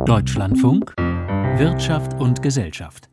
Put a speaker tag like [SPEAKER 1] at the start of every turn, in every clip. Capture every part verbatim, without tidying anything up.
[SPEAKER 1] Deutschlandfunk Wirtschaft und Gesellschaft.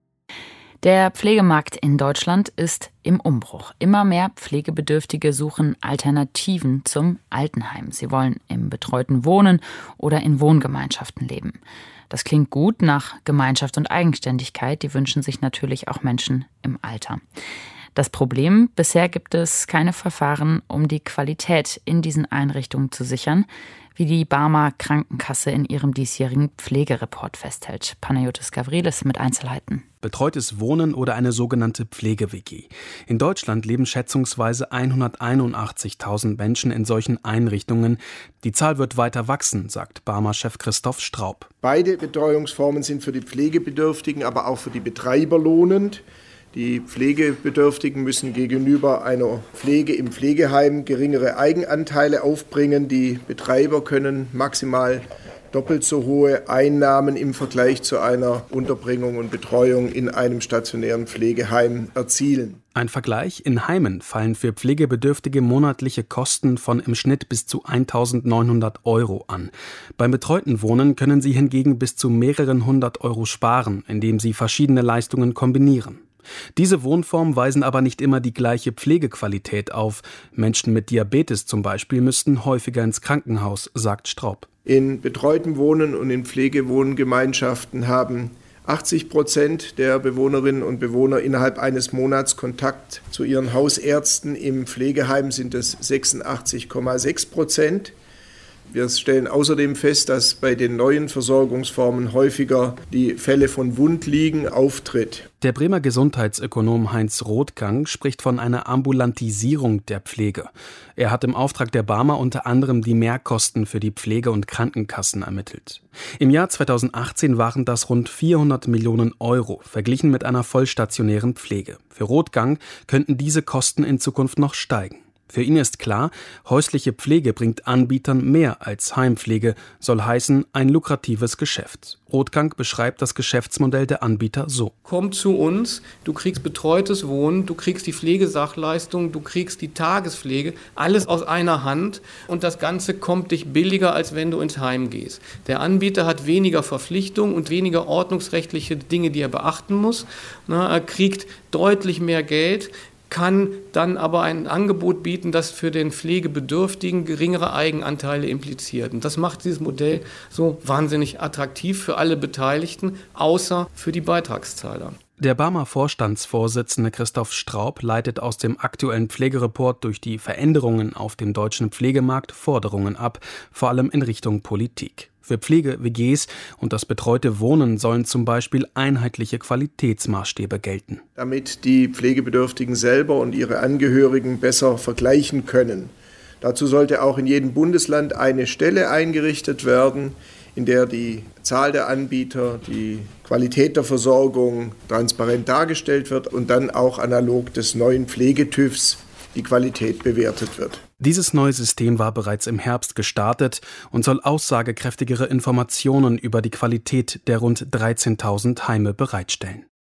[SPEAKER 2] Der Pflegemarkt in Deutschland ist im Umbruch. Immer mehr Pflegebedürftige suchen Alternativen zum Altenheim. Sie wollen im betreuten Wohnen oder in Wohngemeinschaften leben. Das klingt gut nach Gemeinschaft und Eigenständigkeit. Die wünschen sich natürlich auch Menschen im Alter. Das Problem: Bisher gibt es keine Verfahren, um die Qualität in diesen Einrichtungen zu sichern, wie die Barmer Krankenkasse in ihrem diesjährigen Pflegereport festhält. Panayotis Gavrilis mit Einzelheiten.
[SPEAKER 3] Betreutes Wohnen oder eine sogenannte Pflege-W G. In Deutschland leben schätzungsweise hunderteinundachtzigtausend Menschen in solchen Einrichtungen. Die Zahl wird weiter wachsen, sagt Barmer-Chef Christoph Straub.
[SPEAKER 4] Beide Betreuungsformen sind für die Pflegebedürftigen, aber auch für die Betreiber lohnend. Die Pflegebedürftigen müssen gegenüber einer Pflege im Pflegeheim geringere Eigenanteile aufbringen. Die Betreiber können maximal doppelt so hohe Einnahmen im Vergleich zu einer Unterbringung und Betreuung in einem stationären Pflegeheim erzielen.
[SPEAKER 3] Ein Vergleich: In Heimen fallen für Pflegebedürftige monatliche Kosten von im Schnitt bis zu eintausendneunhundert Euro an. Beim betreuten Wohnen können sie hingegen bis zu mehreren hundert Euro sparen, indem sie verschiedene Leistungen kombinieren. Diese Wohnformen weisen aber nicht immer die gleiche Pflegequalität auf. Menschen mit Diabetes zum Beispiel müssten häufiger ins Krankenhaus, sagt Straub.
[SPEAKER 4] In betreuten Wohnen und in Pflegewohngemeinschaften haben achtzig Prozent der Bewohnerinnen und Bewohner innerhalb eines Monats Kontakt zu ihren Hausärzten. Im Pflegeheim sind es sechsundachtzig Komma sechs Prozent. Wir stellen außerdem fest, dass bei den neuen Versorgungsformen häufiger die Fälle von Wundliegen auftritt.
[SPEAKER 3] Der Bremer Gesundheitsökonom Heinz Rothgang spricht von einer Ambulantisierung der Pflege. Er hat im Auftrag der Barmer unter anderem die Mehrkosten für die Pflege- und Krankenkassen ermittelt. Im Jahr zweitausendachtzehn waren das rund vierhundert Millionen Euro, verglichen mit einer vollstationären Pflege. Für Rothgang könnten diese Kosten in Zukunft noch steigen. Für ihn ist klar, häusliche Pflege bringt Anbietern mehr als Heimpflege, soll heißen ein lukratives Geschäft. Rothgang beschreibt das Geschäftsmodell der Anbieter so:
[SPEAKER 5] Komm zu uns, du kriegst betreutes Wohnen, du kriegst die Pflegesachleistung, du kriegst die Tagespflege, alles aus einer Hand, und das Ganze kommt dich billiger, als wenn du ins Heim gehst. Der Anbieter hat weniger Verpflichtungen und weniger ordnungsrechtliche Dinge, die er beachten muss. Na, er kriegt deutlich mehr Geld, kann dann aber ein Angebot bieten, das für den Pflegebedürftigen geringere Eigenanteile impliziert. Und das macht dieses Modell so wahnsinnig attraktiv für alle Beteiligten, außer für die Beitragszahler.
[SPEAKER 3] Der Barmer Vorstandsvorsitzende Christoph Straub leitet aus dem aktuellen Pflegereport durch die Veränderungen auf dem deutschen Pflegemarkt Forderungen ab, vor allem in Richtung Politik. Für Pflege-W Gs und das betreute Wohnen sollen zum Beispiel einheitliche Qualitätsmaßstäbe gelten.
[SPEAKER 4] Damit die Pflegebedürftigen selber und ihre Angehörigen besser vergleichen können. Dazu sollte auch in jedem Bundesland eine Stelle eingerichtet werden, in der die Zahl der Anbieter, die Qualität der Versorgung transparent dargestellt wird und dann auch analog des neuen Pflegetüvs die Qualität bewertet wird.
[SPEAKER 3] Dieses neue System war bereits im Herbst gestartet und soll aussagekräftigere Informationen über die Qualität der rund dreizehntausend Heime bereitstellen.